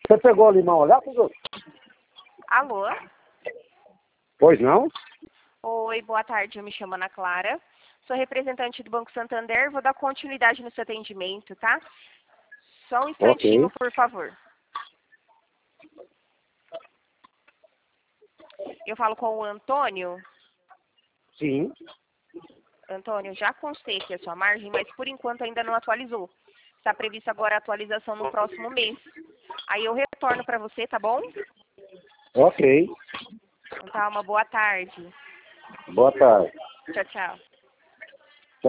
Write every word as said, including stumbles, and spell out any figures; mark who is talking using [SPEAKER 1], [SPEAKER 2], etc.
[SPEAKER 1] Você pegou o limão lá, Tudo?
[SPEAKER 2] Alô?
[SPEAKER 1] Pois não?
[SPEAKER 2] Oi, boa tarde. Eu me chamo Ana Clara. Sou representante do Banco Santander. Vou dar continuidade no seu atendimento, tá? Só um instantinho,
[SPEAKER 1] Ok.
[SPEAKER 2] por favor. Eu falo com o Antônio.
[SPEAKER 1] Sim.
[SPEAKER 2] Antônio, já constei aqui a sua margem, mas por enquanto ainda não atualizou. Está prevista agora a atualização no próximo mês. Aí eu retorno para você, tá bom?
[SPEAKER 1] Ok.
[SPEAKER 2] Então tá, uma boa tarde.
[SPEAKER 1] Boa tarde.
[SPEAKER 2] Tchau, tchau.